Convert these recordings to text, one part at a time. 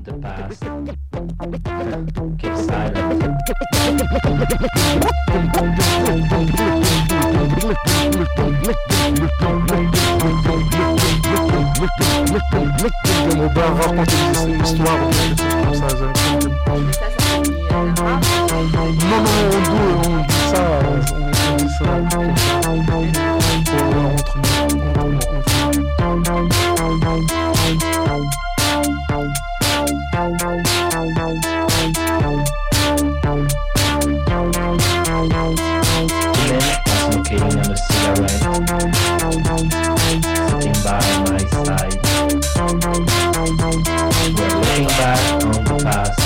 the past. Keep silent. On va raconter des histoires comme ça. Non, on dit ça. Smoking on a cigarette, sitting by my side. We're looking back on the past.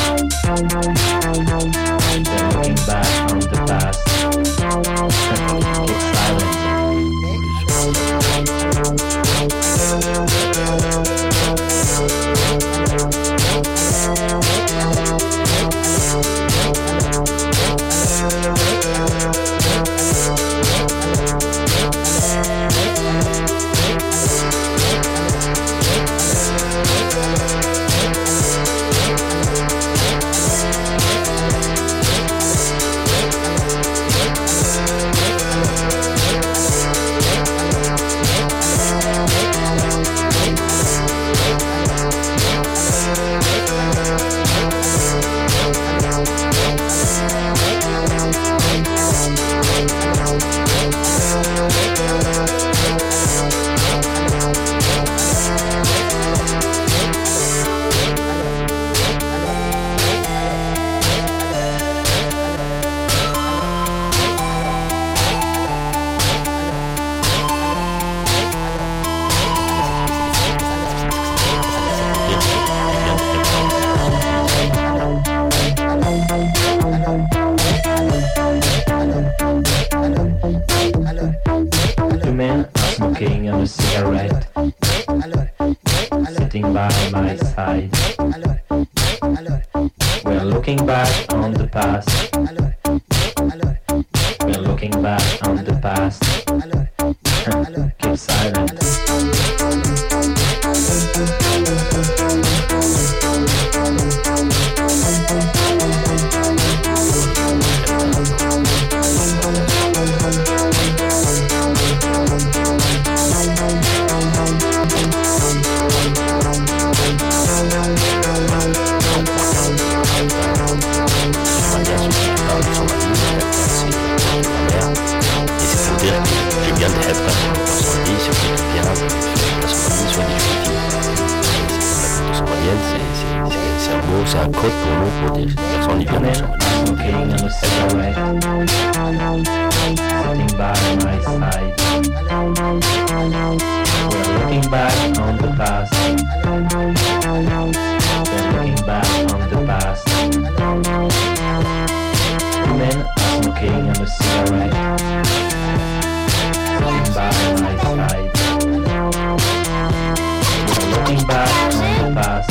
We're looking back on the past. Keep silent. Two men are smoking on a cigarette, sitting by my side. We're looking back on the past. We're looking back on the past. Keep silent. Bien d'être dans son lit, sur le bien, dans son lit, soit des moyenne, c'est un mot, c'est un code pour nous, pour dire personne n'y vient dans son lit. Smoking on a cigarette, sitting by my side. We're looking back on the past. We're looking back on the past. Two men are smoking on a cigarette, sitting by my side. We're looking back on the past.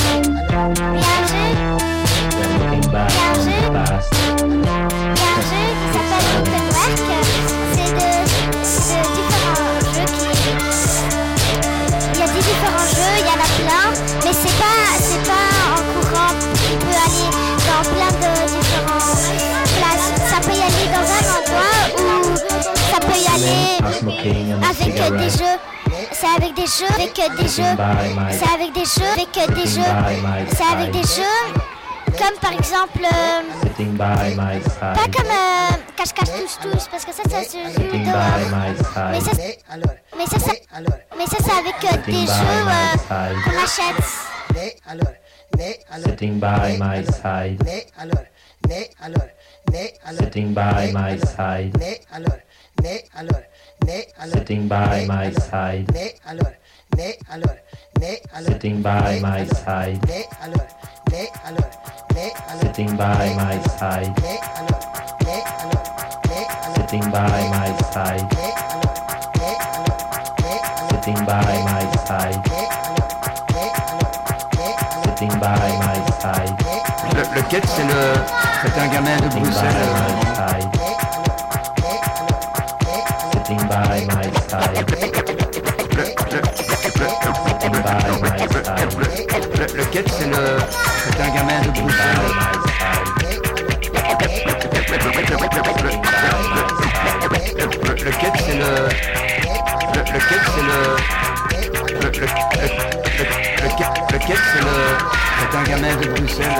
We're looking back on the past. Ça s'appelle Open Work. C'est de différents jeux il y a des différents jeux, il y en a plein, mais c'est pas en courant. Tu peux aller dans plein de différentes places. Ça peut y aller dans un endroit ou ça peut y aller avec des jeux. C'est avec des jeux, avec des jeux. C'est avec des jeux, avec des jeux. C'est avec des jeux. Comme par exemple, pas comme cache-cache touche-touche, parce que ça se joue dehors. Mais ça c'est avec des jeux qu'on achète. Sitting by my side. Sitting by my side. Sitting by my side. Sitting by my side. Sitting by my side. Sitting by my side. Sitting by my side. Sitting by my side. Le Quête, c'était un gamin de Bruxelles. Sitting by my side. Sitting by my side. Le Quetch, c'est un gamin de Bruxelles. Le Quetch, c'est un gamin de Bruxelles.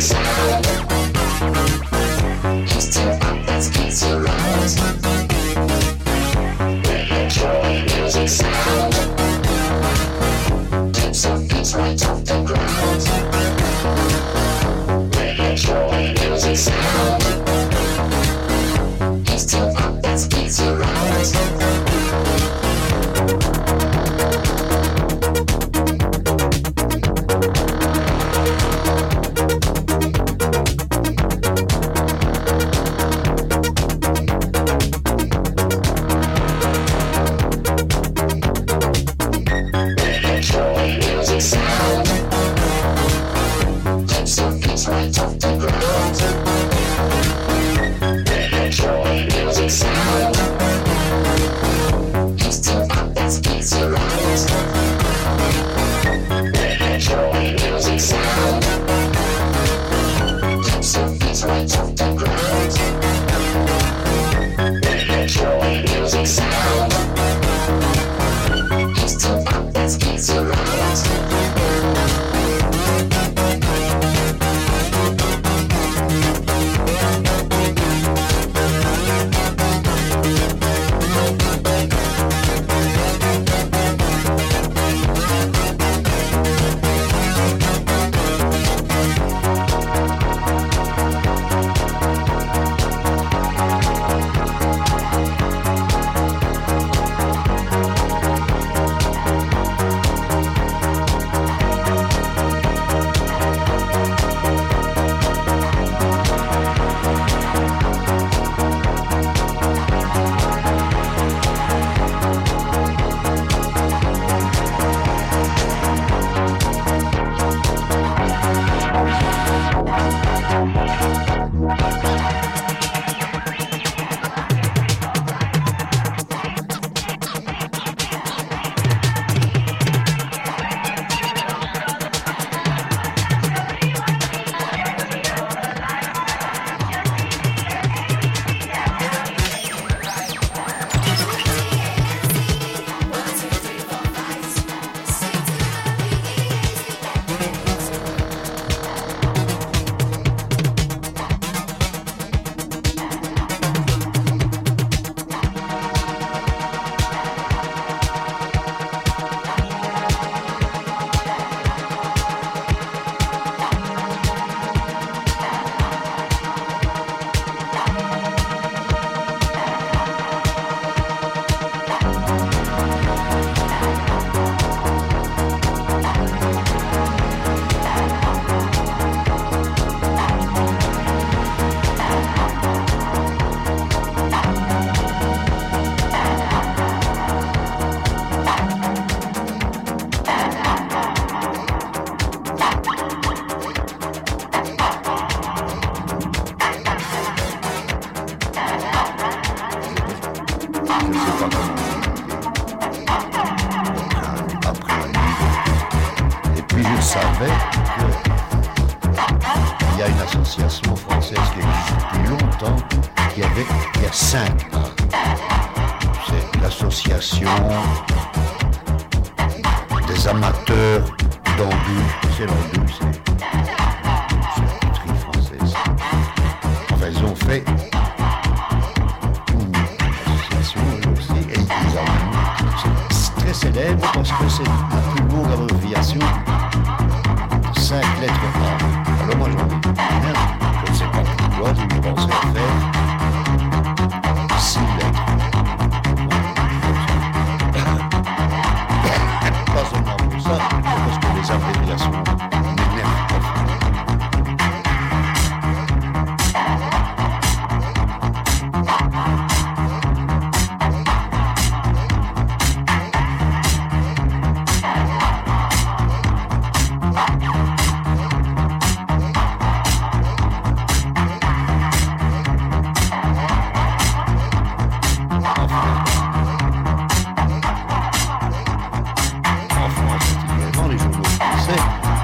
français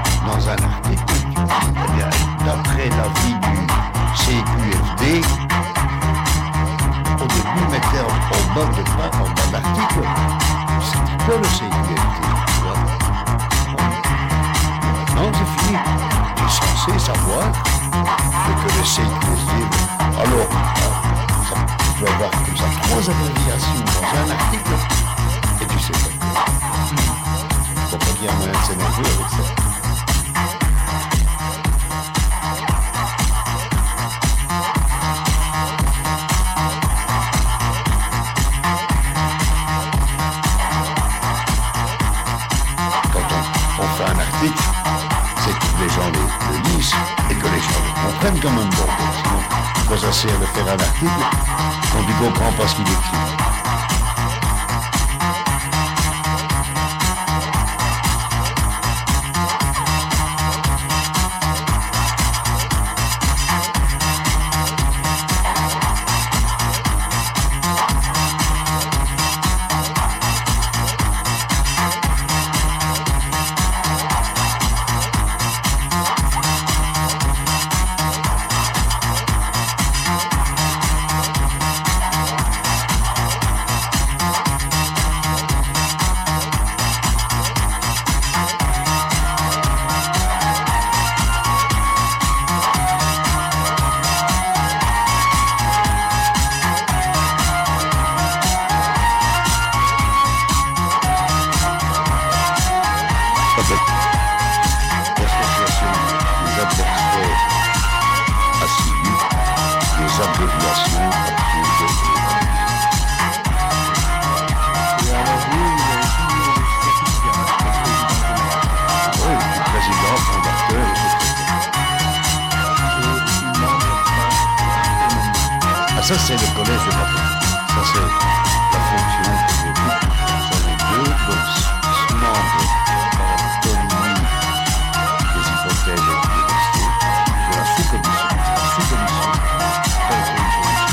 voir, je connaissais le plaisir. Alors, tu vas avoir comme ça 3 abréviations dans un article, et tu sais pas. Il faut pas qu'il y ait un moyen de s'énerver avec ça. C'est que les gens le lisent et que les gens le comprennent comme un bordel. Sinon, quoi ça sert de faire un article quand tu ne comprends pas ce qu'il écrit? Ça, c'est le collège de Paris. Ça, c'est la fonction que j'occupe. J'en ai 2, donc membres par l'autonomie des hypothèses et des universités, de la sous-commission. La sous-commission fait une solution.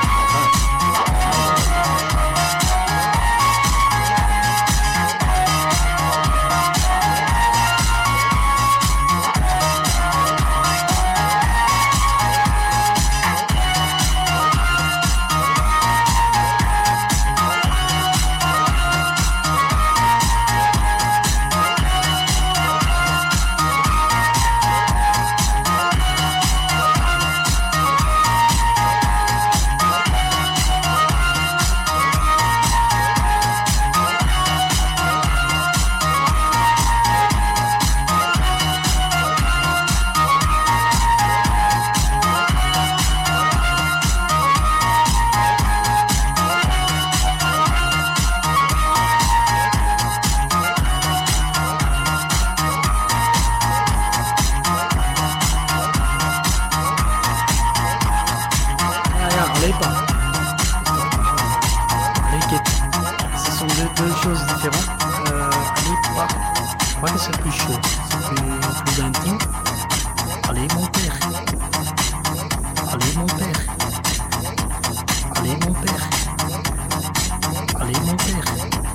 C'est plus chaud, c'est plus intime. Allez mon père, allez mon père, allez mon père, allez mon père.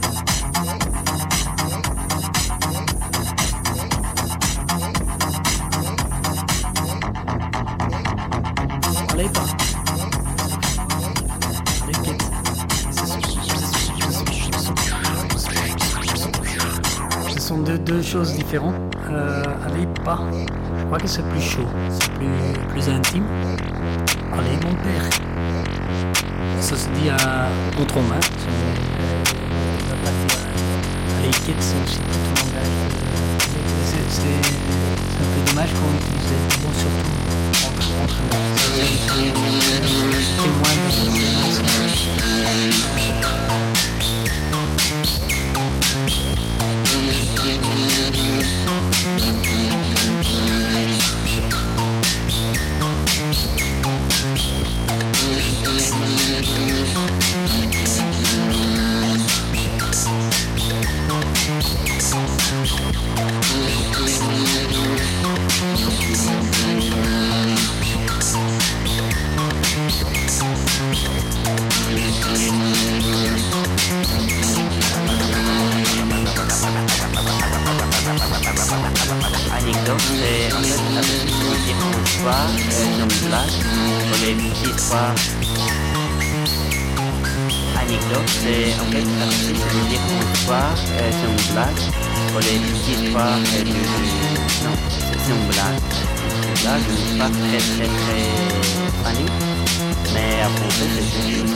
Allez pas, allez quitte. Ce sont deux choses différentes. Allez pas, je crois que c'est plus chaud, c'est plus intime. Allez mon père. Ça se dit à contre main. Allez quitte, c'est aussi notre langage. C'est un peu dommage qu'on utilise les mots surtout entre témoins Anecdote, c'est en fait la possibilité de dire une histoire sur une place pour les petites histoires. Anecdote, c'est en fait la possibilité de dire une histoire sur une place pour les petites histoires non, c'est une blague. là, je ne suis pas très fan, mais à penser, c'est une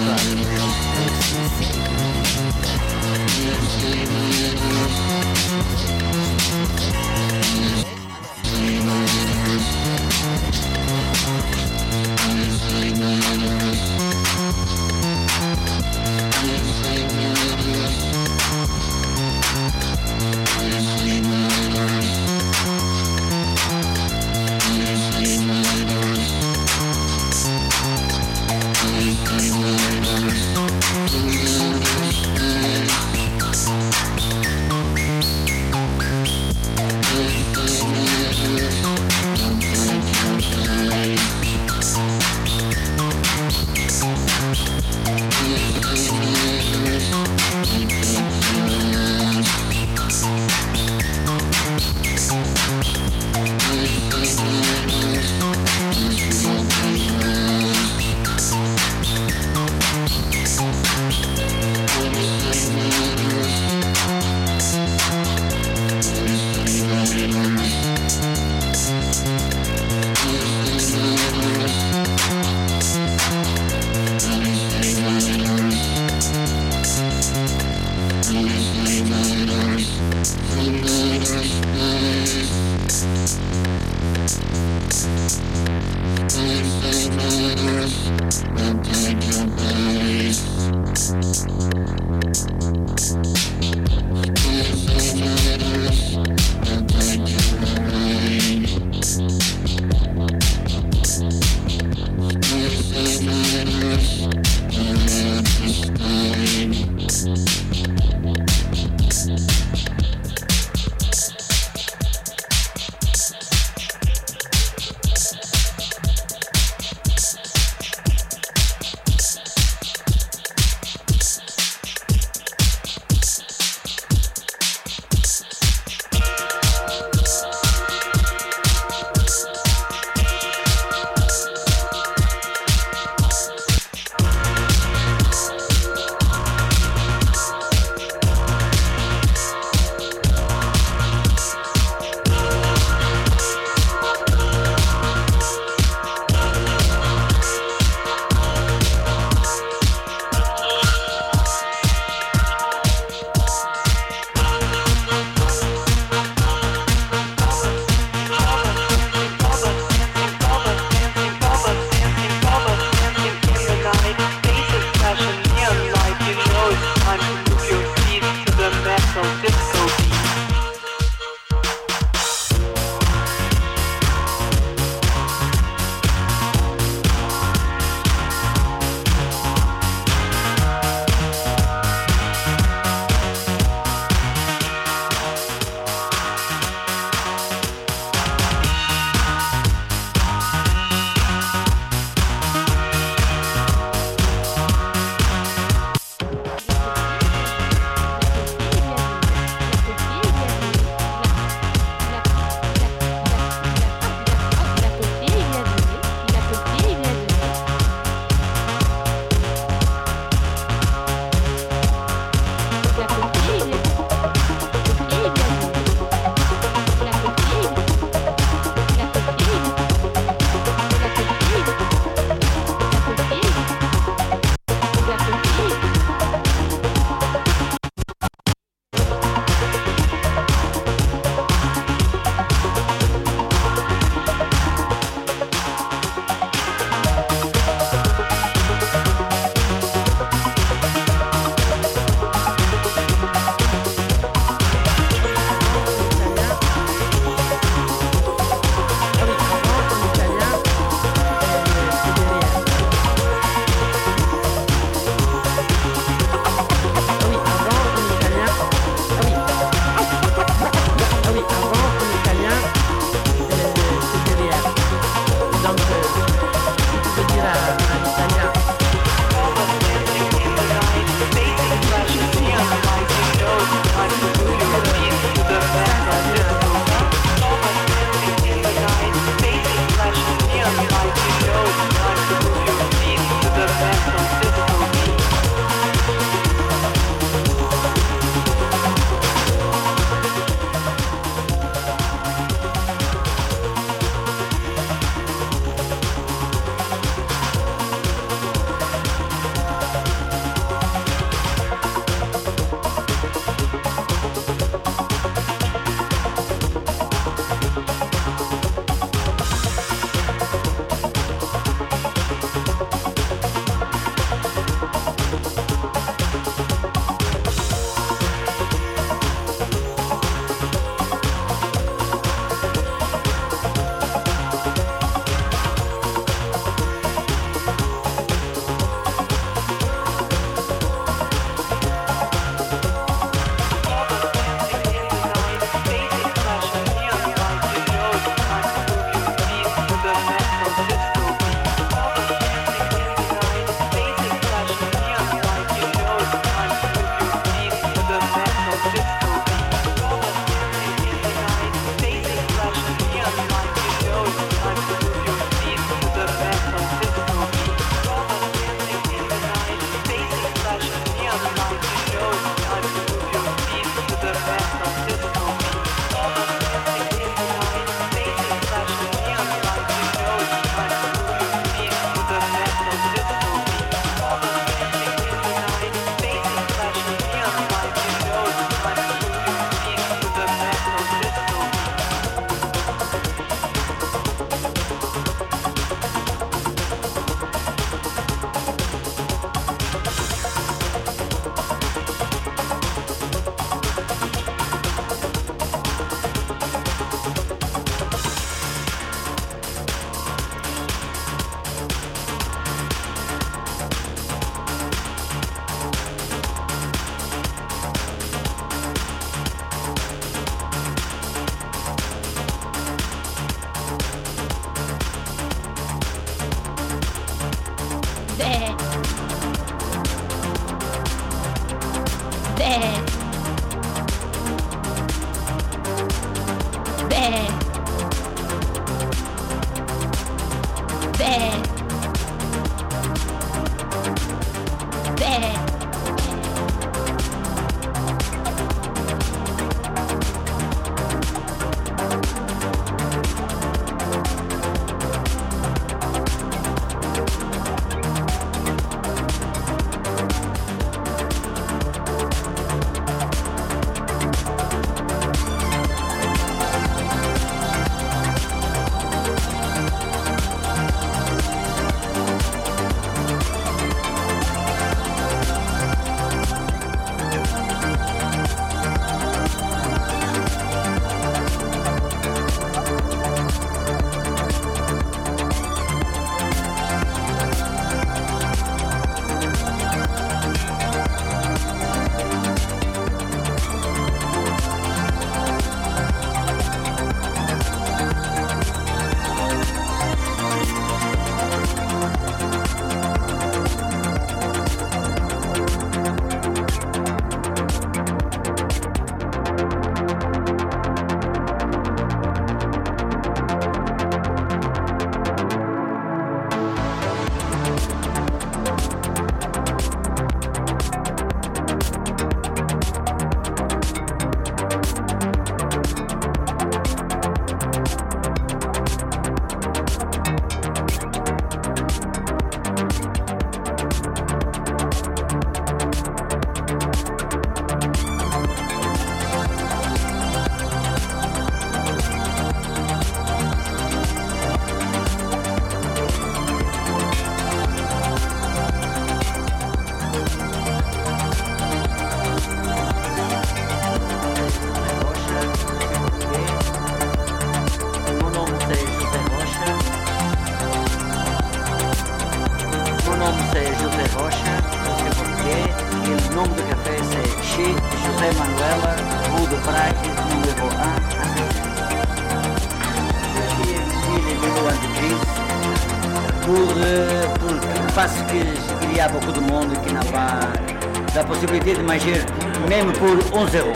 Parce qu'il y a beaucoup de monde qui n'a pas la possibilité de manger même pour 11 €.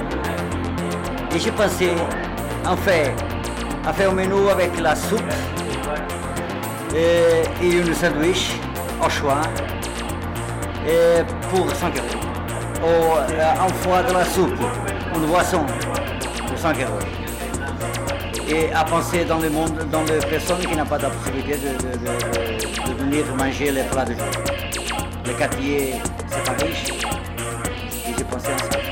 Et j'ai pensé à faire un menu avec la soupe et une sandwich au choix pour 5 €. Ou un foie de la soupe, une boisson pour 5 €. Et à penser dans le monde, dans les personnes qui n'ont pas la possibilité de venir manger les plats de jour. Le quartier, c'est pas riche. Et j'ai pensé à ça.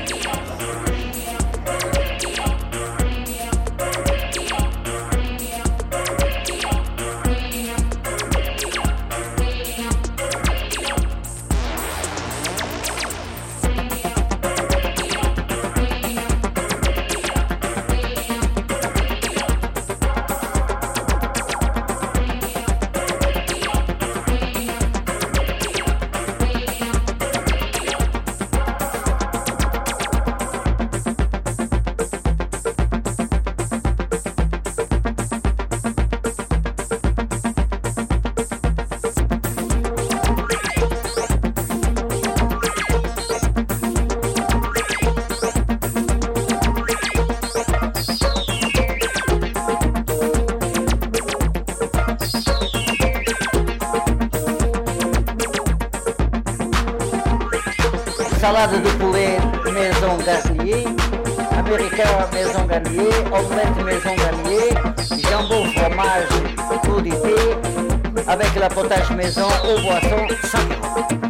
Salade de poulet maison Garnier, américain maison Garnier, omelette maison Garnier, jambon fromage crudité, avec la potage maison aux boissons 5 €.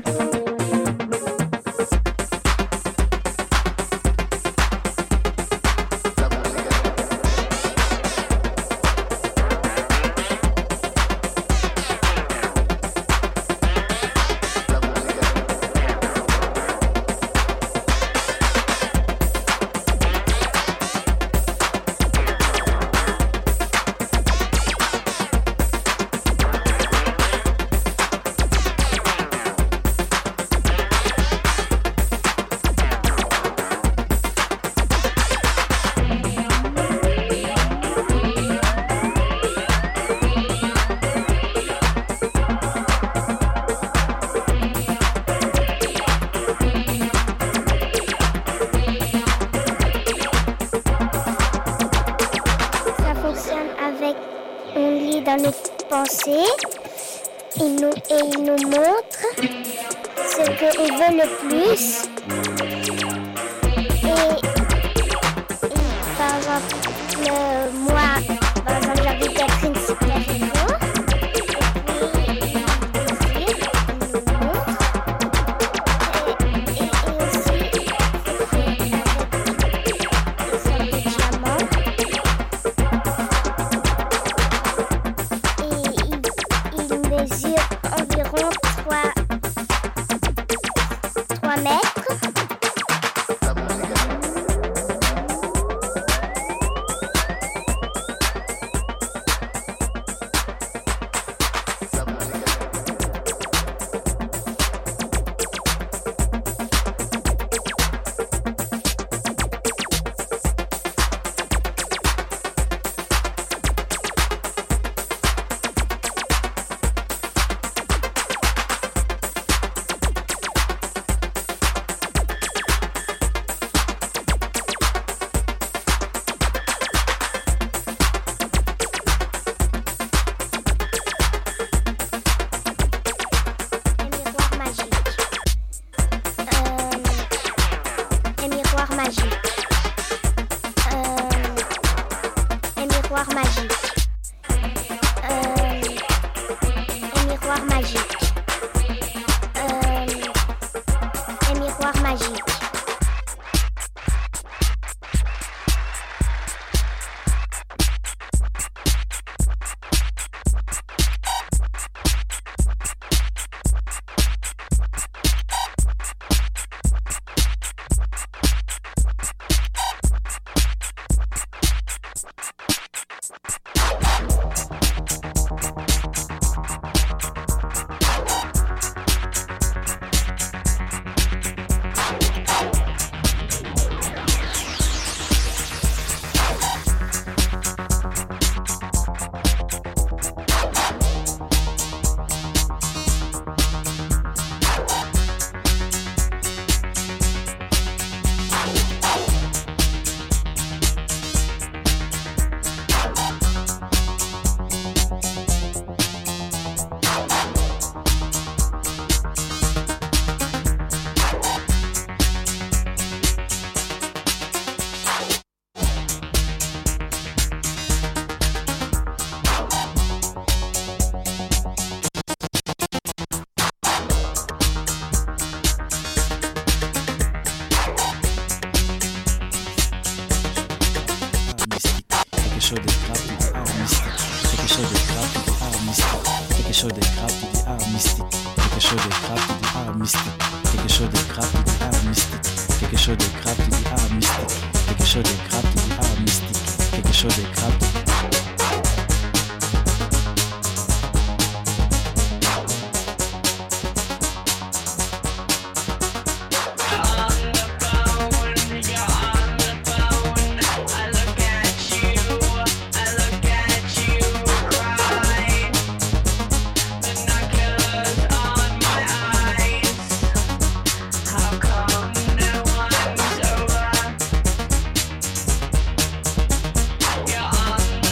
on lit dans les pensées. Il nous montre ce qu'on veut le plus. Et par exemple, moi, j'avais Catherine super-héros. Environ 3 mètres. You're on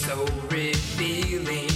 so revealing.